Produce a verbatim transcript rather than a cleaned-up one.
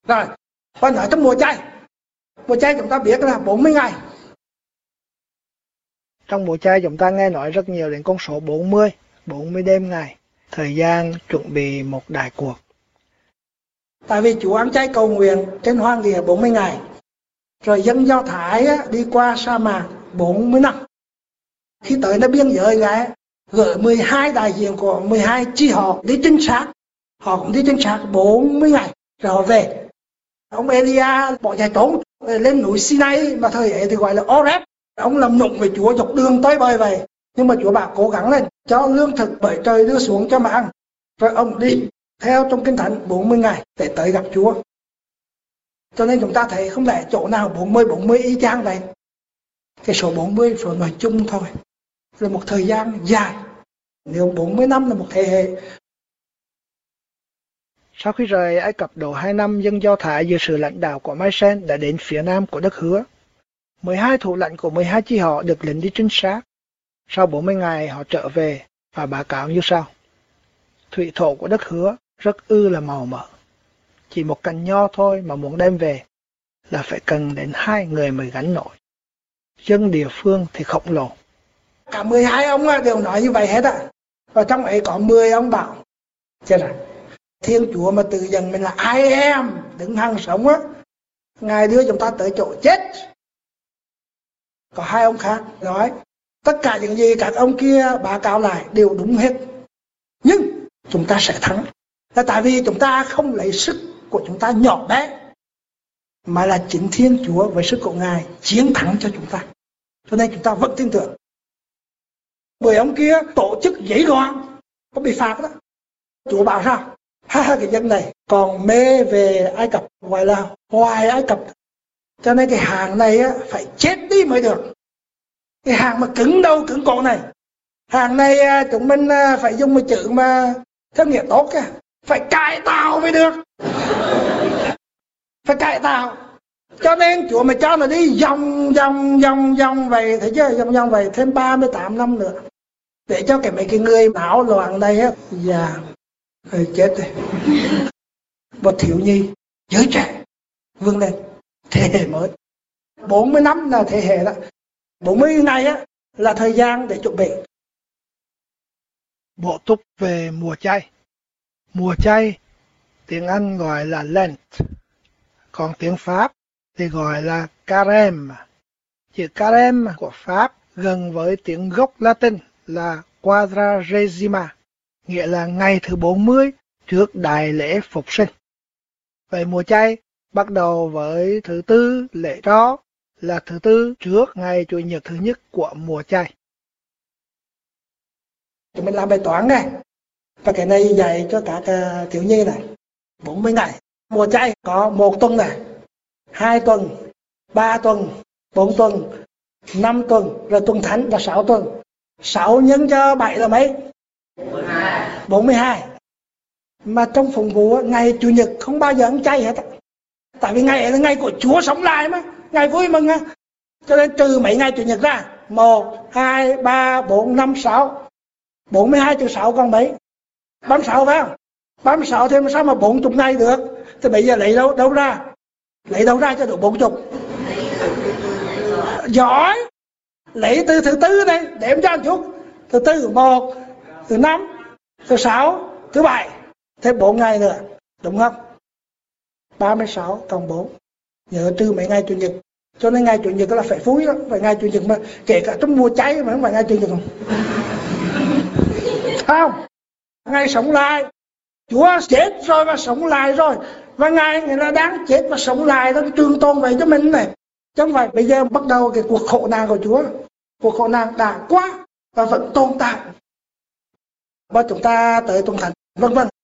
Rồi, và nói trong mùa chay. Mùa chay chúng ta biết là bốn mươi ngày. Trong mùa chay chúng ta nghe nói rất nhiều đến con số bốn mươi, bốn mươi đêm ngày, thời gian chuẩn bị một đại cuộc. Tại vì Chúa ăn chay cầu nguyện trên hoang địa bốn mươi ngày. Rồi dân Do Thái đi qua sa mạc bốn mươi năm. Khi tới nơi biên giới gái, gửi mười hai đại diện của mười hai chi họ đi trinh sát. Họ cũng đi trinh sát bốn mươi ngày, rồi họ về. Ông Elia bỏ chạy trốn lên núi Sinai, mà thời ấy thì gọi là Oreb. Ông làm nhục với Chúa, dọc đường tới bơi vậy. Nhưng mà Chúa bảo cố gắng lên, cho lương thực bởi trời đưa xuống cho mà ăn. Rồi ông đi theo trong Kinh Thánh bốn mươi ngày để tới gặp Chúa. Cho nên chúng ta thấy không lẽ chỗ nào bốn mươi, bốn mươi y chang vậy. Cái số bốn mươi số nói chung thôi, là một thời gian dài. Nếu bốn mươi năm là một thế hệ. Sau khi rời Ai Cập độ hai năm, dân Do Thái dưới sự lãnh đạo của Mai-sen đã đến phía nam của đất hứa. mười hai thủ lãnh của mười hai chi họ được lệnh đi trinh sát. Sau bốn mươi ngày họ trở về và báo cáo như sau. Thủy thổ của đất hứa rất ư là màu mỡ. Chỉ một cành nho thôi mà muốn đem về là phải cần đến hai người mới gánh nổi. Dân địa phương thì khổng lồ. Cả mười hai ông đều nói như vậy hết á. Và trong ấy có mười ông bảo, chết rồi, Thiên Chúa mà tự dần mình là ai em, đứng hàng sống á, Ngài đưa chúng ta tới chỗ chết. Có hai ông khác nói, tất cả những gì các ông kia báo cáo lại đều đúng hết. Nhưng chúng ta sẽ thắng. Là tại vì chúng ta không lấy sức của chúng ta nhỏ bé, mà là chính Thiên Chúa với sức của Ngài chiến thắng cho chúng ta. Cho nên chúng ta vẫn tin tưởng. Bởi ông kia tổ chức giấy đoan, có bị phạt đó. Chúa bảo sao? Ha, cái dân này còn mê về Ai Cập, gọi là hoài Ai Cập. Cho nên cái hàng này á, phải chết đi mới được. Cái hàng mà cứng đầu cứng cổ này, hàng này chúng mình phải dùng một chữ mà theo nghĩa tốt kìa, phải cải tạo mới được. Phải cải tạo. Cho nên Chúa mà cho nó đi vòng vòng vòng vòng vậy, thấy chưa, vòng vòng vậy thêm ba mươi tám năm nữa, để cho cái mấy cái người não loạn này á, già rồi chết rồi. Một thiếu nhi giới trẻ vươn lên thế hệ mới. Bốn mươi năm là thế hệ đó, bốn mươi ngày á là thời gian để chuẩn bị. Bổ túc về mùa chay. Mùa chay tiếng Anh gọi là Lent, còn tiếng Pháp thì gọi là Carême. Chữ Carême của Pháp gần với tiếng gốc Latin là Quadragesima, nghĩa là ngày thứ bốn mươi trước đại lễ phục sinh. Vậy mùa chay bắt đầu với thứ tư lễ tro, là thứ tư trước ngày Chủ nhật thứ nhất của mùa chay. Chúng mình làm bài toán này, và cái này dạy cho các uh, thiếu nhi này. bốn mươi ngày mùa chay có một tuần này, hai tuần, ba tuần, bốn tuần, năm tuần, rồi tuần thánh là sáu tuần. Sáu nhân cho bảy là mấy? bốn mươi hai. Mà trong phụng vụ ngày Chủ nhật không bao giờ ăn chay hết. Tại vì ngày ấy là ngày của Chúa sống lại mà, ngày vui mừng á. Cho nên trừ mấy ngày Chủ nhật ra, một, hai, ba, bốn, năm, sáu. bốn mươi hai trừ sáu còn mấy? ba mươi sáu phải không? ba mươi sáu thêm sao mà bốn mươi ngày được? Thì bây giờ lấy đâu đâu ra? Lấy đâu ra cho đủ bốn mươi? Giỏi! Lấy từ thứ tư đây, đếm cho một chút. Thứ tư, một, thứ năm, thứ sáu, thứ bảy, thêm bốn ngày nữa, đúng không? ba mươi sáu cộng bốn, nhớ trừ mấy ngày Chủ nhật. Cho nên ngày Chủ nhật là phải vui lắm, phải ngày Chủ nhật mà kể cả trong mùa cháy mà không phải ngày Chủ nhật không? Không, ngày sống lại, Chúa chết rồi và sống lại rồi, và Ngài người là đang chết và sống lại, nó trường tồn vậy cho mình này. Chứ không phải bây giờ bắt đầu cái cuộc khổ nạn của Chúa. Cuộc khổ nạn đã qua và vẫn tồn tại. Và chúng ta tới tuần thánh, vân vân.